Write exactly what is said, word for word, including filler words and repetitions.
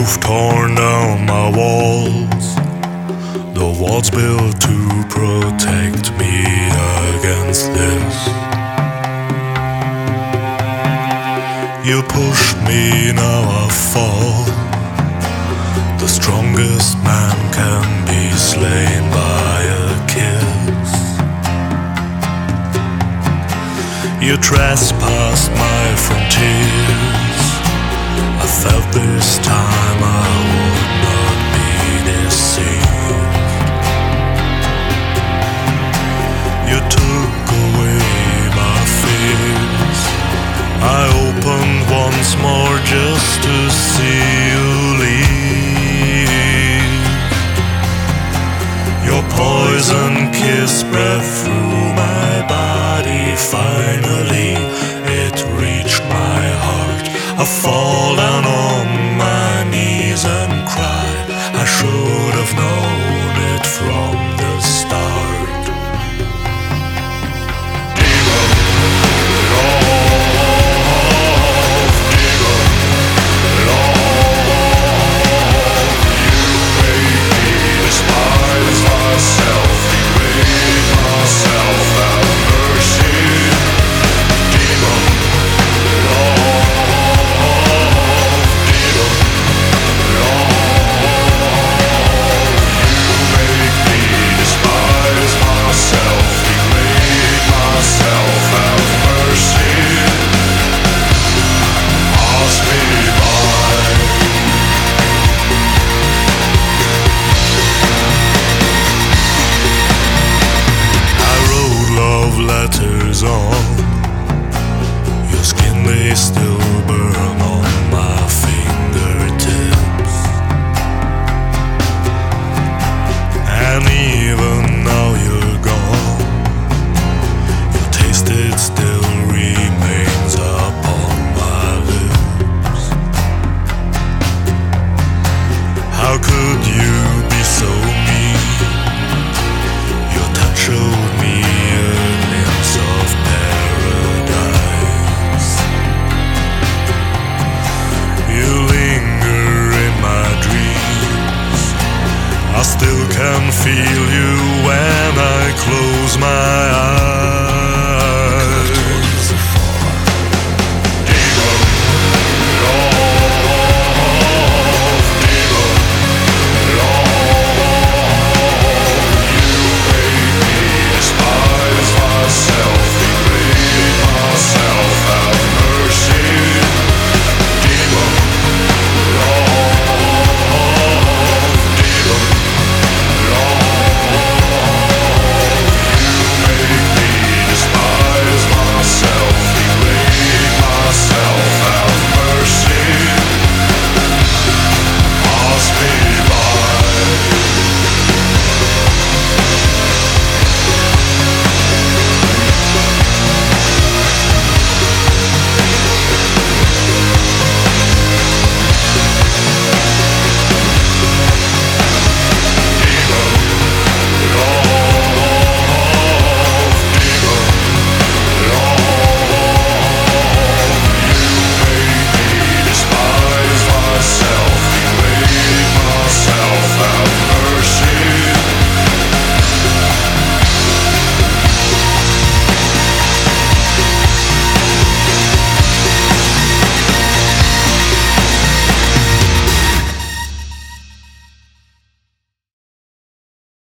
You've torn down my walls, the walls built to protect me against this. You push me, now I fall. The strongest man can be slain by a kiss. You trespassed my frontiers. I felt this time I would not be deceived. You took away my fears. I opened once more just to see you leave. Your poison kiss spread through my body. Finally, it reached my heart. I've fallen on